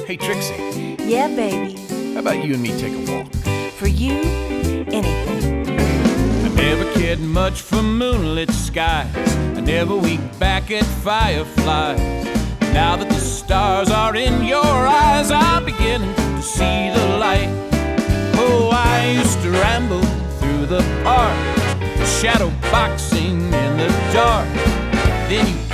Hey, Trixie, Yeah, baby. how about you and me take a walk? For you, anything. I never cared much for moonlit skies. I never winked back at fireflies. Now that the stars are in your eyes, I'm beginning to see the light. Oh, I used to ramble through the park, shadow boxing in the dark. Then you